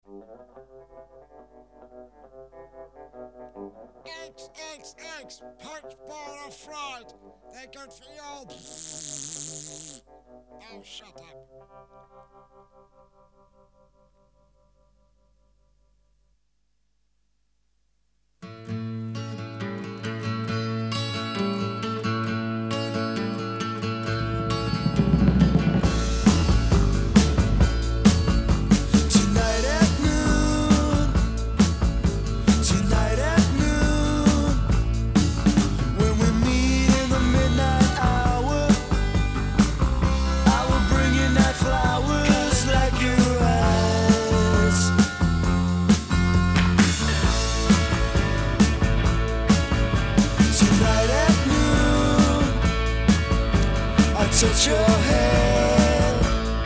Eggs, poached, boiled or fried. They're good for you. Oh, shut up. Touch your hand,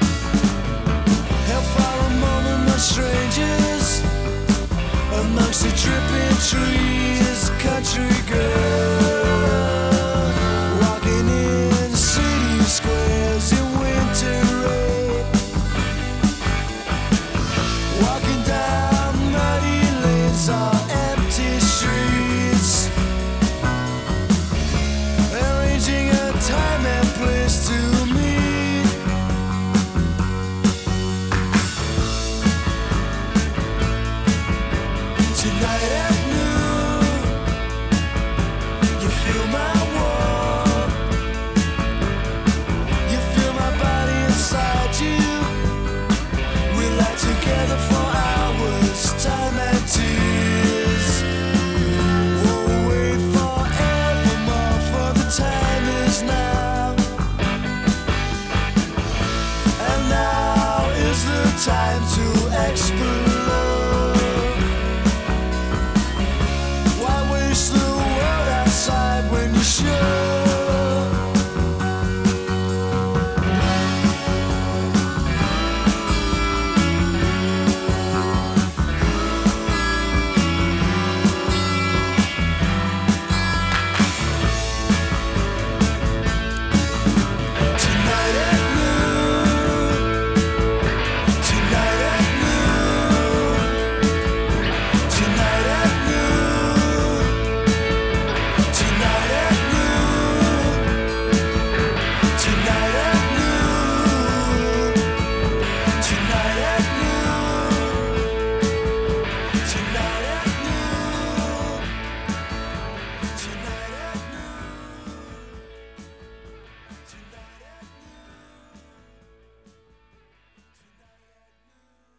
hellfire among the strangers, amongst the dripping trees, country girl, walking in city squares in winter rain, walking down muddy lanes on empty streets, arranging a time and place to meet. Tonight at noon, you feel my warmth, you feel my body inside you. We lie together for hours, time and tears. Won't wait forevermore, for the time is now. And now is the time to explore.